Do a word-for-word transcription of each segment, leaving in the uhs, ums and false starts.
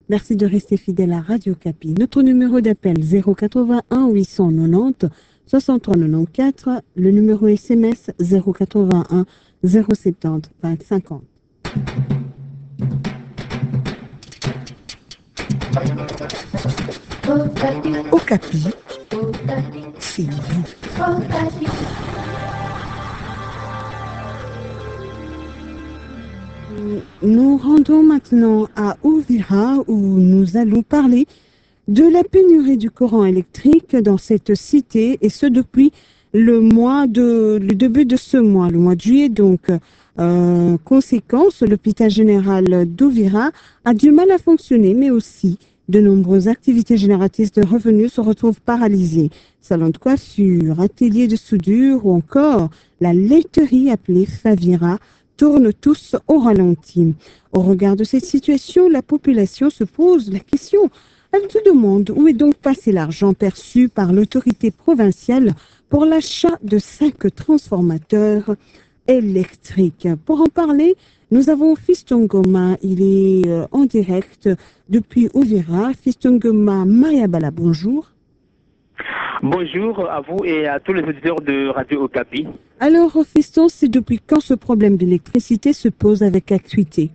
Merci de rester fidèle à Radio Okapi. Notre numéro d'appel zéro quatre-vingt-un huit cent quatre-vingt-dix soixante-trois quatre-vingt-quatorze, le numéro S M S zéro quatre-vingt-un zéro soixante-dix vingt cinquante. Okapi, c'est vous. Nous rendons maintenant à Uvira où nous allons parler de la pénurie du courant électrique dans cette cité et ce depuis le mois de le début de ce mois, le mois de juillet. Donc, euh, conséquence, l'hôpital général d'Uvira a du mal à fonctionner, mais aussi de nombreuses activités génératrices de revenus se retrouvent paralysées. Salon de coiffure, atelier de soudure ou encore la laiterie appelée Favira tournent tous au ralenti. Au regard de cette situation, la population se pose la question. Elle se demande où est donc passé l'argent perçu par l'autorité provinciale pour l'achat de cinq transformateurs électriques. Pour en parler, nous avons Fiston Goma. Il est euh, en direct depuis Uvira. Fiston Goma Mayabala, bonjour. Bonjour à vous et à tous les auditeurs de Radio Okapi. Alors, Fiston, c'est depuis quand ce problème d'électricité se pose avec acuité?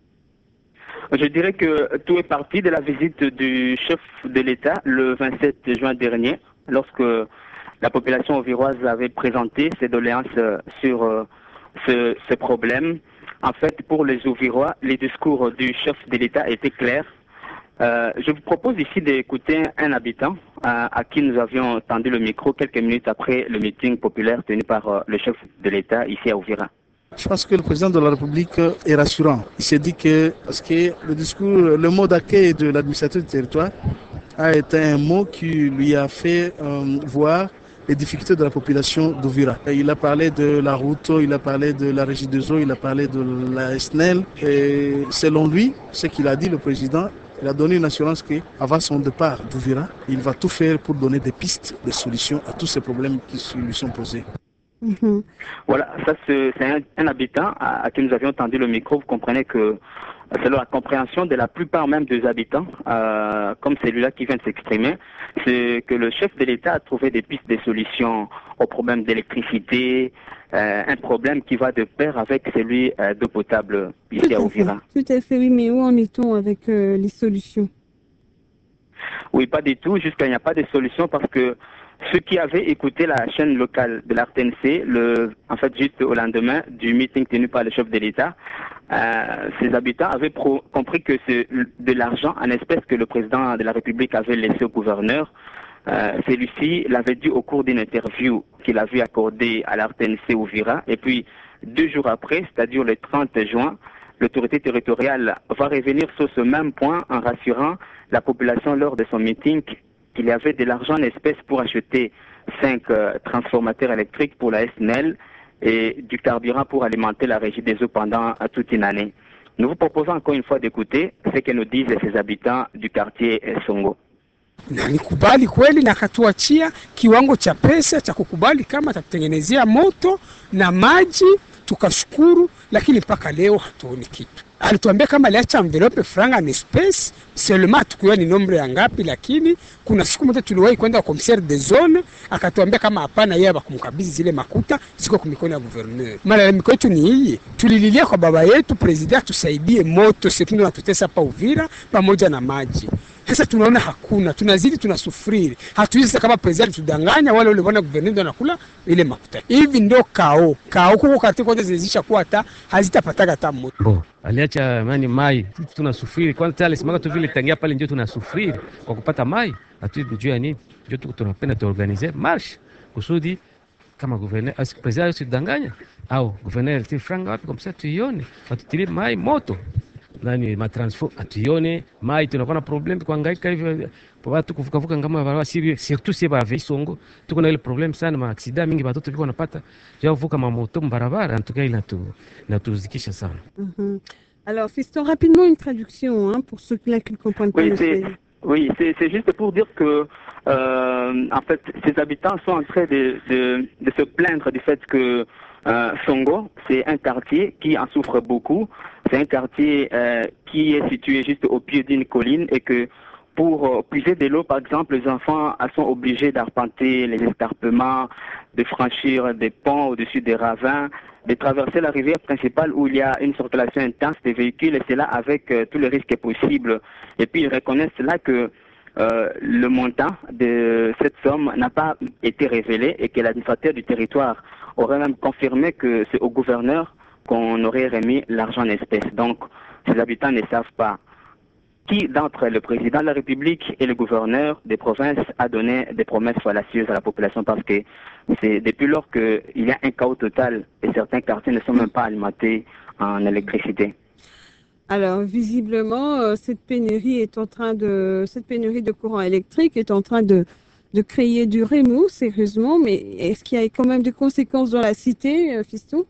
Je dirais que tout est parti de la visite du chef de l'État le vingt-sept juin dernier, lorsque la population auviroise avait présenté ses doléances sur ce, ce problème. En fait, pour les Auvirois, les discours du chef de l'État étaient clairs. Euh, je vous propose ici d'écouter un habitant à, à qui nous avions tendu le micro quelques minutes après le meeting populaire tenu par euh, le chef de l'État ici à Uvira. Je pense que le président de la République est rassurant. Il s'est dit que, parce que le discours, le mot d'accueil de l'administrateur du territoire a été un mot qui lui a fait euh, voir les difficultés de la population d'Uvira. Il a parlé de la route, il a parlé de la régie des eaux, il a parlé de la S N E L. Et selon lui, ce qu'il a dit, le président, il a donné une assurance qu'avant son départ d'Uvira, il va tout faire pour donner des pistes, des solutions à tous ces problèmes qui lui sont posés. Mmh. Voilà, ça c'est un, un habitant à, à qui nous avions tendu le micro. Vous comprenez que selon la compréhension de la plupart même des habitants, euh, comme celui-là qui vient de s'exprimer, c'est que le chef de l'État a trouvé des pistes, des solutions aux problèmes d'électricité, euh, un problème qui va de pair avec celui euh, d'eau potable ici à Uvira. Tout à fait, oui, mais où en est-on avec euh, les solutions? Oui, pas du tout, jusqu'à il n'y a pas de solution parce que ceux qui avaient écouté la chaîne locale de l'R T N C, le, en fait juste au lendemain du meeting tenu par le chef de l'État, euh, ces habitants avaient pro compris que c'est de l'argent en espèces que le président de la République avait laissé au gouverneur. Euh, Celui-ci l'avait dit au cours d'une interview qu'il avait accordée à l'R T N C Uvira. Et puis, deux jours après, c'est-à-dire le trente juin, l'autorité territoriale va revenir sur ce même point en rassurant la population lors de son meeting qu'il y avait de l'argent en espèces pour acheter cinq euh, transformateurs électriques pour la S N E L et du carburant pour alimenter la régie des eaux pendant euh, toute une année. Nous vous proposons encore une fois d'écouter ce que nous disent ces habitants du quartier euh, Songo. Na nikubali kweli na katuachia kiwango cha pesa cha kukubali kama atatengenezea moto na maji, tukashukuru, lakini mpaka leo hatuoni kitu. Alituambia kama aliacha envelope franga ni space, seulement tukua ni nombre ya ngapi, lakini kuna siku moja tuliwahi kwenda kwa commissaire de zone, akatuambia kama hapana, yeye abakumkabidhi zile makuta ziko kwa mikono ya gouverneur. Malalamiko yetu ni hii, tulililia kwa baba yetu president tusaidie moto, sisi tunatutesa pa Uvira pamoja na maji. Sasa tunaona hakuna, tunazidi tunasufiri. Hatuwezi kama president tudanganya wale wale bwana gouverneur ndio anakula ile makuta. Hivi ndio kao. Kao huko katika kwanza zilizisha kuwa hata hazitapataga hata moto. Bo, aliacha mani mai, tunasufiri. Kwanza tale simanga tu vile tangia pale ndio tunasufiri kwa kupata mai. Hatujui nini. Ndio tuko tunapenda tuorganize marche kusudi kama gouverneur asi president tudanganya au gouverneur ti franga wapi kwa msatu tuione. Watutilie mai moto. Nani matransfo atuione mai tunakuwa na problem kuhangaika hivyo watu kuvuka vuka ngama barabara si surtout si ba Songo tuko na ile problem sana ma accident mingi watoto biko wanapata jao vuka ma moto barabara en tout cas il a tout na tuzikisha sana. Mm-hmm. Alors Fiston, rapidement une traduction hein, pour ceux qui ne comprennent pas. Oui, le c'est oui, c'est juste pour dire que euh, en fait ces habitants sont en train de de, de se plaindre du fait que Euh, Songo, c'est un quartier qui en souffre beaucoup. C'est un quartier euh, qui est situé juste au pied d'une colline et que pour euh, puiser de l'eau, par exemple, les enfants sont obligés d'arpenter les escarpements, de franchir des ponts au-dessus des ravins, de traverser la rivière principale où il y a une circulation intense des véhicules et c'est là avec euh, tous les risques possibles. Et puis ils reconnaissent là que euh, le montant de cette somme n'a pas été révélé et que l'administrateur du territoire aurait même confirmé que c'est au gouverneur qu'on aurait remis l'argent en espèces. Donc, ces habitants ne savent pas qui d'entre le président de la République et le gouverneur des provinces a donné des promesses fallacieuses à la population parce que c'est depuis lors qu'il y a un chaos total et certains quartiers ne sont même pas alimentés en électricité. Alors, visiblement, euh, cette pénurie est en train de, cette pénurie de courant électrique est en train de, de créer du remous, sérieusement, mais est-ce qu'il y a quand même des conséquences dans la cité, euh, Fiston?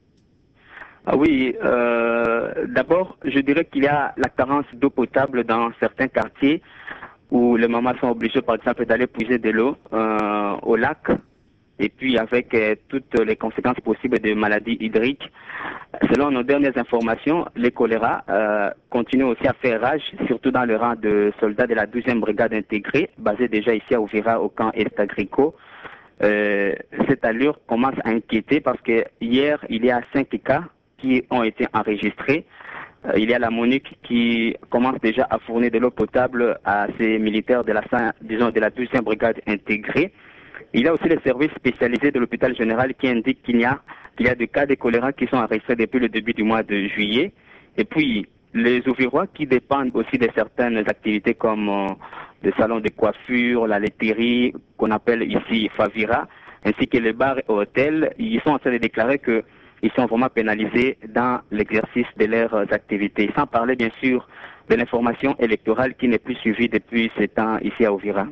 Ah oui, euh, d'abord, je dirais qu'il y a la carence d'eau potable dans certains quartiers où les mamans sont obligées, par exemple, d'aller puiser de l'eau euh, au lac et puis avec euh, toutes les conséquences possibles de maladies hydriques. Selon nos dernières informations, les choléra euh, continuent aussi à faire rage, surtout dans le rang de soldats de la douzième brigade intégrée, basée déjà ici à Uvira au camp Est-Agricot. Euh, cette allure commence à inquiéter parce que hier, il y a cinq cas qui ont été enregistrés. Euh, il y a la MONUC qui commence déjà à fournir de l'eau potable à ces militaires de la, disons, de la douzième brigade intégrée. Il y a aussi les services spécialisés de l'hôpital général qui indiquent qu'il y a, qu'il y a des cas de choléra qui sont enregistrés depuis le début du mois de juillet. Et puis, les Ouvirois qui dépendent aussi de certaines activités comme euh, des salons de coiffure, la laiterie, qu'on appelle ici Favira, ainsi que les bars et hôtels, ils sont en train de déclarer que ils sont vraiment pénalisés dans l'exercice de leurs activités. Sans parler, bien sûr, de l'information électorale qui n'est plus suivie depuis ces temps ici à Uvira.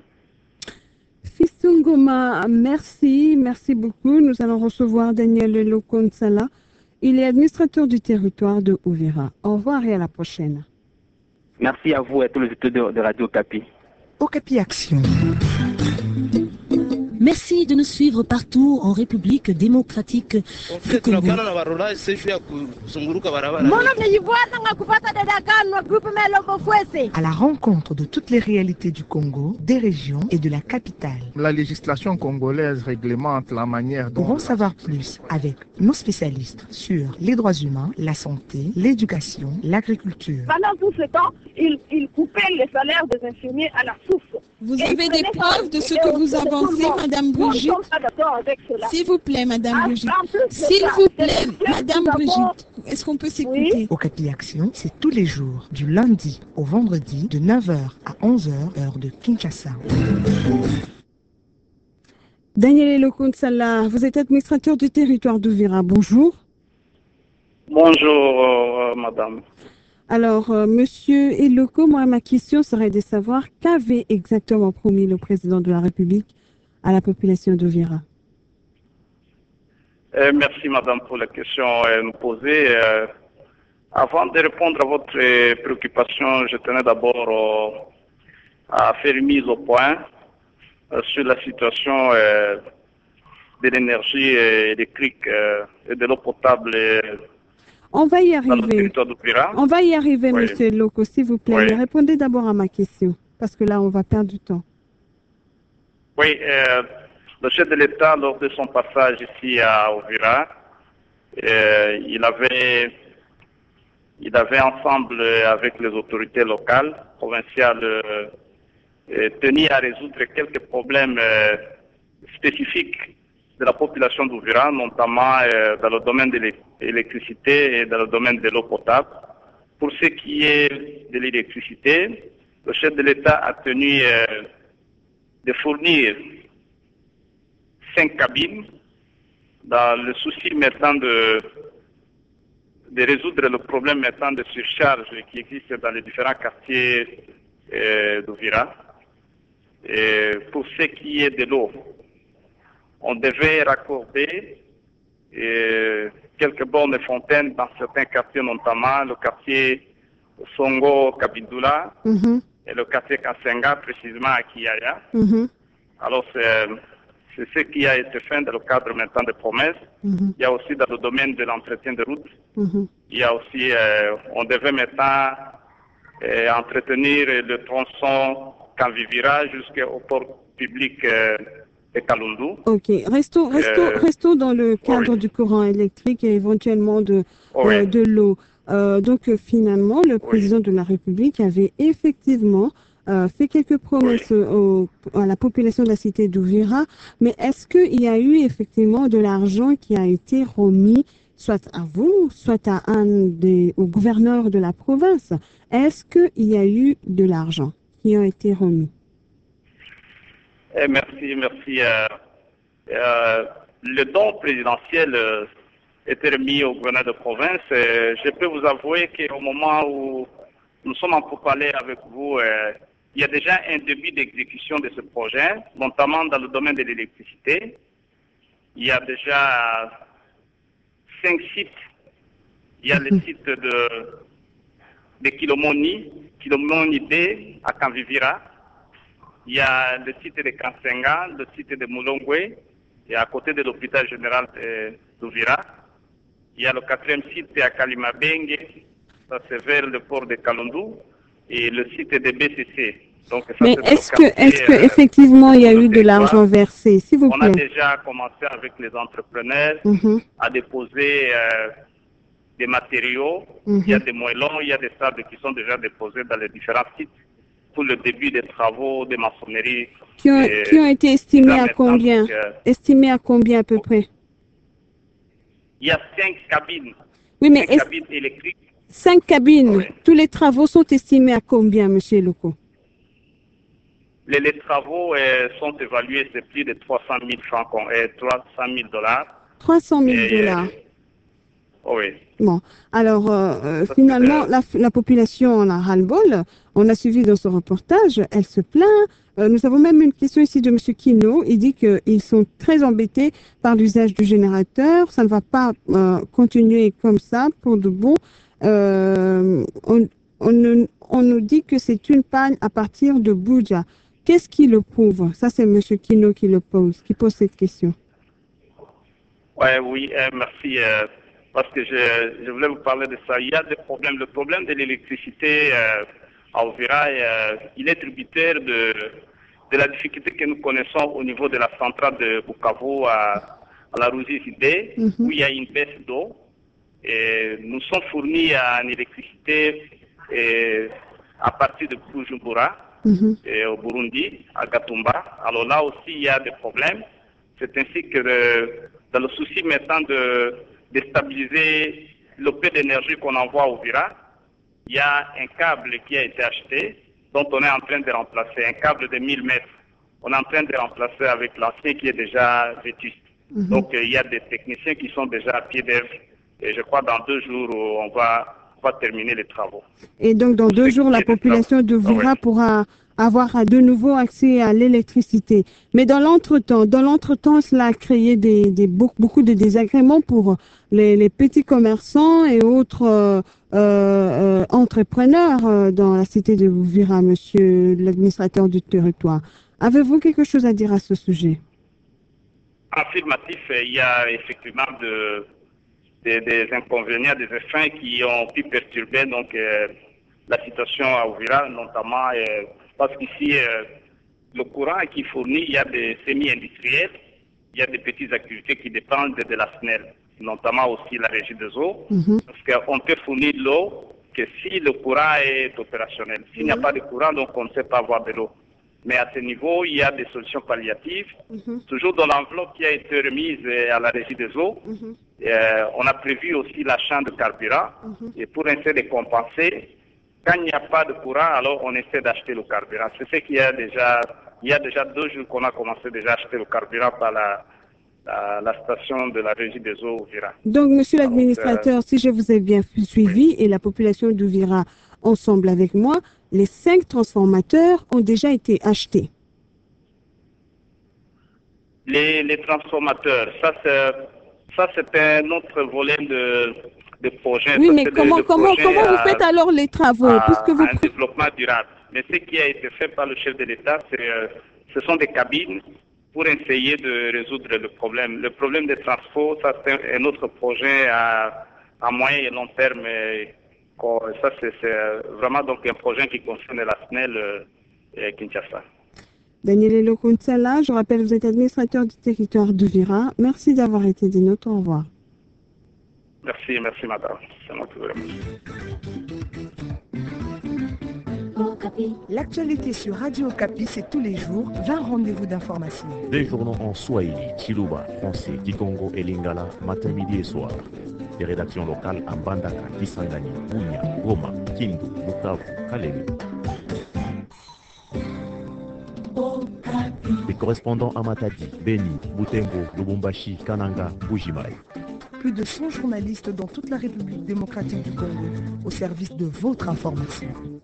Fiston Ngoma, merci, merci beaucoup. Nous allons recevoir Daniel Lokonsala. Il est administrateur du territoire de Uvira. Au revoir et à la prochaine. Merci à vous et à tous les étudiants de Radio Okapi. Okapi Action. Merci de nous suivre partout en République démocratique du Congo. À la rencontre de toutes les réalités du Congo, des régions et de la capitale. La législation congolaise réglemente la manière dont... Pour en savoir plus avec nos spécialistes sur les droits humains, la santé, l'éducation, l'agriculture. Pendant tout ce temps, il, il coupait les salaires des infirmiers à la source. Vous avez des preuves de ce que vous avancez, Madame Brigitte? S'il vous plaît, Madame Brigitte. S'il vous plaît, Madame Brigitte. Est-ce qu'on peut s'écouter? Okapi Action, c'est tous les jours, du lundi au vendredi, de neuf heures à onze heures, heure de Kinshasa. Daniel Lokonsala, vous êtes administrateur du territoire d'Uvira. Bonjour. Bonjour, euh, madame. Alors, euh, monsieur Eloko, moi, ma question serait de savoir qu'avait exactement promis le président de la République à la population d'Uvira. Euh, merci, madame, pour la question euh, nous posée. Euh, avant de répondre à votre euh, préoccupation, je tenais d'abord euh, à faire une mise au point euh, sur la situation euh, de l'énergie électrique euh, et de l'eau potable. Euh, On va y arriver. On va y arriver, oui. Monsieur Loko, s'il vous plaît. Oui. Répondez d'abord à ma question, parce que là, on va perdre du temps. Oui, euh, le chef de l'État, lors de son passage ici à Uvira, euh, il avait, il avait ensemble avec les autorités locales, provinciales, euh, tenu à résoudre quelques problèmes euh, spécifiques de la population d'Uvira, notamment euh, dans le domaine de l'électricité et dans le domaine de l'eau potable. Pour ce qui est de l'électricité, le chef de l'État a tenu euh, de fournir cinq cabines dans le souci maintenant de, de résoudre le problème maintenant de surcharge qui existe dans les différents quartiers euh, d'Uvira. Et pour ce qui est de l'eau, on devait raccorder euh, quelques bornes de fontaines dans certains quartiers, notamment le quartier Songo Kabindula mm-hmm. et le quartier Kansenga, précisément à Kiyaya. Mm-hmm. Alors, c'est ce qui a été fait dans le cadre maintenant des promesses. Mhm. Il y a aussi dans le domaine de l'entretien de route. Mhm. Il y a aussi, euh, on devait maintenant euh, entretenir le tronçon Kanvivira jusqu'au port public euh, de Kalundu. Ok, restons, restons, Euh, restons dans le cadre oui. du courant électrique et éventuellement de, Oui. euh, de l'eau. Euh, donc euh, finalement, le président de la République avait effectivement euh, fait quelques promesses au- à la population de la cité d'Ouvira, mais est-ce qu'il y a eu effectivement de l'argent qui a été remis soit à vous, soit à un des, au gouverneur de la province? Est-ce qu'il y a eu de l'argent qui a été remis? Eh, merci, merci. euh, euh, le don présidentiel euh, était remis au gouverneur de province. Euh, je peux vous avouer qu'au moment où nous sommes en pourparlers avec vous, euh, il y a déjà un début d'exécution de ce projet, notamment dans le domaine de l'électricité. Il y a déjà cinq sites. Il y a le site de, de Kilomoni, Kilomoni B à Kanvivira. Il y a le site de Kansenga, le site de Moulongwe, et à côté de l'hôpital général d'Ouvira. Il y a le quatrième site à Kalimabenge, ça c'est vers le port de Kalundu, et le site de B C C. Donc, ça, Mais c'est est-ce le que, quartier, est-ce que euh, effectivement il y a sur le eu de territoire. l'argent versé, s'il vous On a plaît? déjà commencé avec les entrepreneurs Mhm. à déposer euh, des matériaux. Mhm. Il y a des moellons, il y a des sables qui sont déjà déposés dans les différents sites pour le début des travaux de maçonnerie. Qui ont, Et qui ont été estimés là, à maintenant, combien? donc, euh, Estimés à combien à peu près? il y a cinq cabines, Oui, mais cinq est-ce- cabines électriques. cinq cabines, Oui. tous les travaux sont estimés à combien, monsieur Loko? Les, les travaux euh, sont évalués, c'est plus de trois cent mille francs, et trois cent mille dollars. trois cent mille Et, dollars. Oui. Bon, alors euh, euh, Ça, finalement, c'est, la, la population en a ras-le-bol. On a suivi dans ce reportage, elle se plaint. Euh, nous avons même une question ici de monsieur Kino. Il dit qu'ils sont très embêtés par l'usage du générateur. Ça ne va pas euh, continuer comme ça pour de bon. Euh, on, on, ne- on nous dit que c'est une panne à partir de Bouja. Qu'est-ce qui le prouve? Ça, c'est monsieur Kino qui le pose, qui pose cette question. Ouais, oui, euh, merci. euh, parce que je, je voulais vous parler de ça. Il y a des problèmes. Le problème de l'électricité euh, à Ouvira, euh, il est tributaire de, de la difficulté que nous connaissons au niveau de la centrale de Bukavu à, à la Rouzi-Sidé, Mhm. où il y a une baisse d'eau. Et nous sommes fournis en électricité et, à partir de Bujumbura, Mhm. et au Burundi, à Gatumba. Alors là aussi, il y a des problèmes. C'est ainsi que le- dans le souci maintenant de, de stabiliser le peu d'énergie qu'on envoie au Vira, il y a un câble qui a été acheté, dont on est en train de remplacer, un câble de mille mètres. On est en train de remplacer avec l'ancien qui est déjà vétuste. Mhm. Donc euh, il y a des techniciens qui sont déjà à pied d'œuvre. Et je crois dans deux jours, on va, on va terminer les travaux. Et donc, dans deux Ce jours, qui la est des population de travaux. Ah Vira ouais. pourra avoir à de nouveau accès à l'électricité. Mais dans l'entretemps, dans l'entretemps, cela a créé des, des, beaucoup, beaucoup de désagréments pour les, les petits commerçants et autres euh, euh, entrepreneurs euh, dans la cité de Vira, monsieur l'administrateur du territoire. Avez-vous quelque chose à dire à ce sujet? Affirmatif, il y a effectivement de, de- des inconvénients, des effets qui ont pu perturber donc, euh, la situation à Ouvira, notamment euh, parce qu'ici, euh, le courant qui fournit, il y a des semi-industriels, il y a des petites activités qui dépendent de, de la S N E L, notamment aussi la régie des eaux, Mhm. parce qu'on peut fournir l'eau que si le courant est opérationnel. S'il n'y a pas de courant, donc on ne sait pas avoir de l'eau. Mais à ce niveau, il y a des solutions palliatives. Mhm. Toujours dans l'enveloppe qui a été remise euh, à la régie des eaux, Mhm. euh, on a prévu aussi l'achat de carburant. Mhm. Et pour essayer de compenser, quand il n'y a pas de courant, alors on essaie d'acheter le carburant. C'est ce qu'il y a déjà, il y a déjà deux jours qu'on a commencé déjà à acheter le carburant par la, la, la station de la régie des eaux Ouvira. Donc, monsieur Alors, l'administrateur, si je vous ai bien suivi et la population d'Ouvira ensemble avec moi, les cinq transformateurs ont déjà été achetés. Les, les transformateurs, ça c'est, ça c'est un autre volet de, de projet. Oui, Ça, mais c'est de- comment, de comment, projet comment vous à- faites alors les travaux à, puisque vous... à un développement durable. Mais ce qui a été fait par le chef de l'État, c'est, euh, ce sont des cabines pour essayer de résoudre le problème. Le problème des transports, ça c'est un autre projet à, à moyen et long terme. Et, ça c'est vraiment donc un projet qui concerne la S N E L et Kinshasa. Daniel Lokunsala, je rappelle, vous êtes administrateur du territoire d'Uvira. Merci d'avoir été des nôtres. Au revoir. Merci, merci madame. C'est moi qui vous remercie. L'actualité sur Radio Okapi, c'est tous les jours vingt rendez-vous d'information. Des journaux en Swahili, Chiluba, français, Kikongo et Lingala, matin, midi et soir. Des rédactions locales à Mbandaka, Kisangani, Bunia, Goma, Kindu, Bukavu, Kalemi. Des correspondants à Matadi, Beni, Butembo, Lubumbashi, Kananga, Bujimaï. Plus de cent journalistes dans toute la République démocratique du Congo au service de votre information.